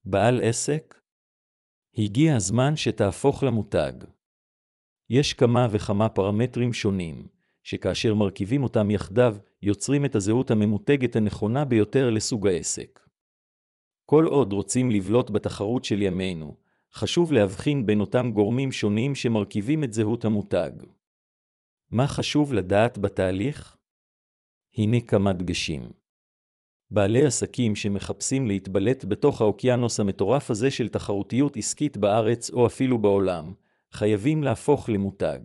בעל עסק? הגיע הזמן שתהפוך למותג. יש כמה וכמה פרמטרים שונים, שכאשר מרכיבים אותם יחדיו, יוצרים את הזהות הממותגת הנכונה ביותר לסוג העסק. כל עוד רוצים לבלוט בתחרות של ימינו, חשוב להבחין בין אותם גורמים שונים שמרכיבים את זהות המותג. מה חשוב לדעת בתהליך? הנה כמה דגשים. בעלי עסקים שמחפשים להתבלט בתוך האוקיינוס המטורף הזה של תחרותיות עסקית בארץ או אפילו בעולם, חייבים להפוך למותג.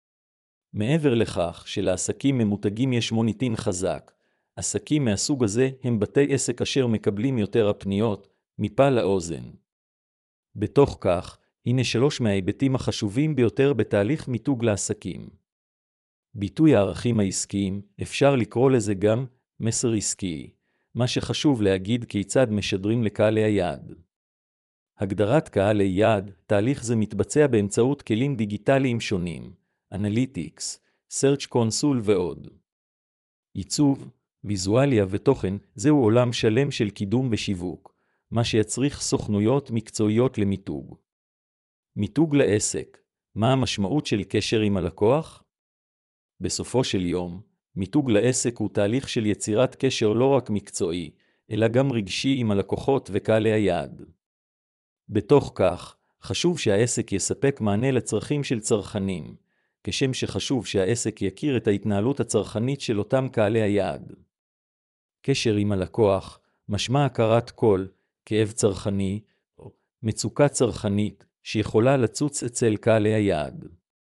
מעבר לכך שלעסקים ממותגים יש מוניטין חזק, עסקים מהסוג הזה הם בתי עסק אשר מקבלים יותר הפניות, מפה לאוזן. בתוך כך, הנה 3 מההיבטים החשובים ביותר בתהליך מיתוג לעסקים. ביטוי הערכים העסקיים, אפשר לקרוא לזה גם מסר עסקי, מה שחשוב להגיד כיצד משדרים לקהלי היעד. הגדרת קהלי יעד, תהליך זה מתבצע באמצעות כלים דיגיטליים שונים, אנליטיקס, Search Console ועוד. עיצוב, ויזואליה ותוכן, זהו עולם שלם של קידום ושיווק, מה שיצריך סוכנויות מקצועיות למיתוג. מיתוג לעסק, מה המשמעות של קשר עם הלקוח? בסופו של יום, מיתוג לעסק הוא תהליך של יצירת קשר לא רק מקצועי, אלא גם רגשי עם הלקוחות וקהלי היעד. בתוך כך, חשוב שהעסק יספק מענה לצרכים של צרכנים, כשם שחשוב שהעסק יכיר את ההתנהלות הצרכנית של אותם קהלי היעד. קשר עם הלקוח, משמע הכרת כל, כאב צרכני, או מצוקה צרכנית, שיכולה לצוץ אצל קהלי היעד.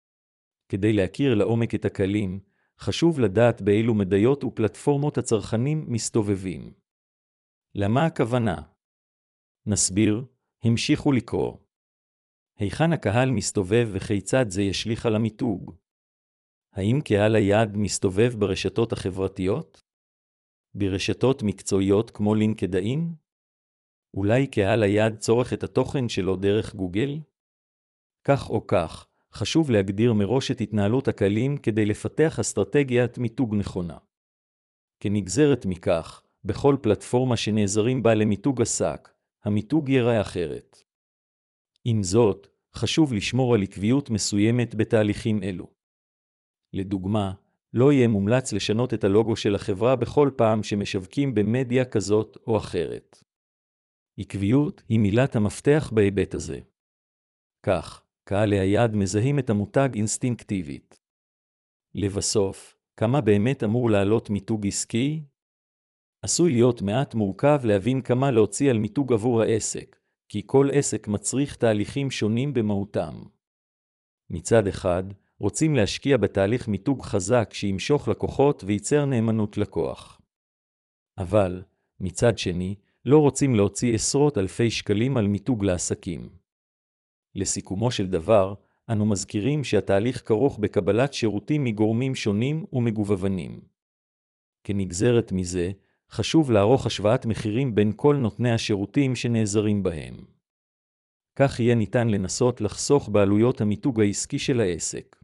כדי להכיר לעומק את הקהלים, חשוב לדעת באילו מדיות ופלטפורמות הצרכנים מסתובבים. למה הכוונה? נסביר, המשיכו לקרוא. היכן הקהל מסתובב וכיצד זה ישליך על המיתוג? האם קהל היעד מסתובב ברשתות החברתיות? ברשתות מקצועיות כמו לינקדאין? אולי קהל היעד צורך את התוכן שלו דרך גוגל? כך או כך, חשוב להגדיר מראש את התנהלות הקהלים כדי לפתח אסטרטגיית מיתוג נכונה. כנגזרת מכך, בכל פלטפורמה שנעזרים בה למיתוג עסק, המיתוג ייראה אחרת. עם זאת, חשוב לשמור על עקביות מסוימת בתהליכים אלו. לדוגמה, לא יהיה מומלץ לשנות את הלוגו של החברה בכל פעם שמשווקים במדיה כזאת או אחרת. עקביות היא מילת המפתח בהיבט הזה. כך, קהלי היעד מזהים את המותג אינסטינקטיבית. לבסוף, כמה באמת אמור לעלות מיתוג עסקי? עשוי להיות מעט מורכב להבין כמה להוציא על מיתוג עבור העסק, כי כל עסק מצריך תהליכים שונים במהותם. מצד אחד, רוצים להשקיע בתהליך מיתוג חזק שימשוך לקוחות וייצר נאמנות לקוח. אבל, מצד שני, לא רוצים להוציא עשרות אלפי שקלים על מיתוג לעסקים. לסיכומו של דבר, אנו מזכירים שהתהליך כרוך בקבלת שירותים מגורמים שונים ומגוונים. כנגזרת מזה, חשוב לערוך השוואת מחירים בין כל נותני השירותים שנעזרים בהם. כך יהיה ניתן לנסות לחסוך בעלויות המיתוג העסקי של העסק.